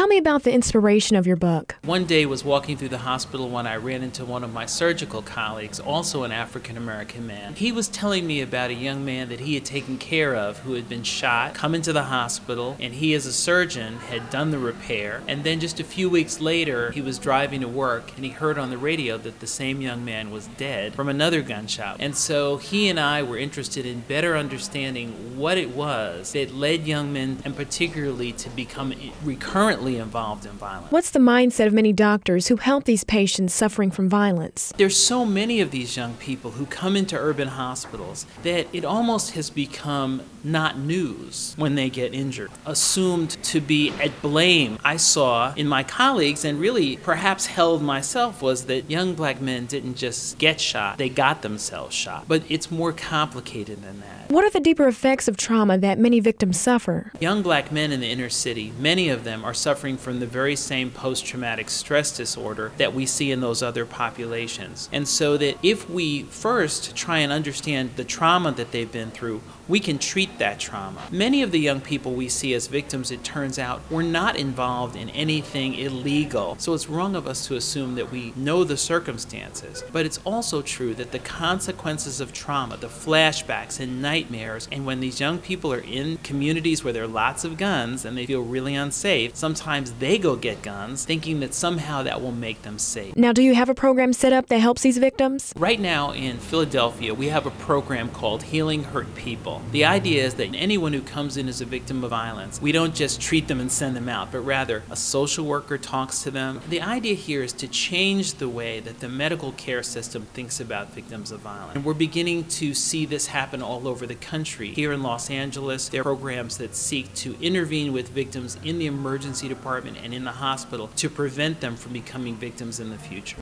Tell me about the inspiration of your book. One day was walking through the hospital when I ran into one of my surgical colleagues, also an African-American man. He was telling me about a young man that he had taken care of who had been shot, come into the hospital, and he as a surgeon had done the repair. And then just a few weeks later, he was driving to work and he heard on the radio that the same young man was dead from another gunshot. And so he and I were interested in better understanding what it was that led young men, and particularly to become recurrently involved in violence. What's the mindset of many doctors who help these patients suffering from violence? There's so many of these young people who come into urban hospitals that it almost has become not news when they get injured, assumed to be at blame. I saw in my colleagues, and really perhaps held myself, was that young black men didn't just get shot, they got themselves shot. But it's more complicated than that. What are the deeper effects of trauma that many victims suffer? Young black men in the inner city, many of them are suffering from the very same post-traumatic stress disorder that we see in those other populations. And so that if we first try and understand the trauma that they've been through, we can treat that trauma. Many of the young people we see as victims, it turns out, were not involved in anything illegal. So it's wrong of us to assume that we know the circumstances. But it's also true that the consequences of trauma, the flashbacks and nightmares, and when these young people are in communities where there are lots of guns and they feel really unsafe, sometimes they go get guns thinking that somehow that will make them safe. Now, do you have a program set up that helps these victims? Right now in Philadelphia, we have a program called Healing Hurt People. The idea is that anyone who comes in as a victim of violence, we don't just treat them and send them out, but rather a social worker talks to them. The idea here is to change the way that the medical care system thinks about victims of violence. And we're beginning to see this happen all over the country. Here in Los Angeles, there are programs that seek to intervene with victims in the emergency department and in the hospital to prevent them from becoming victims in the future.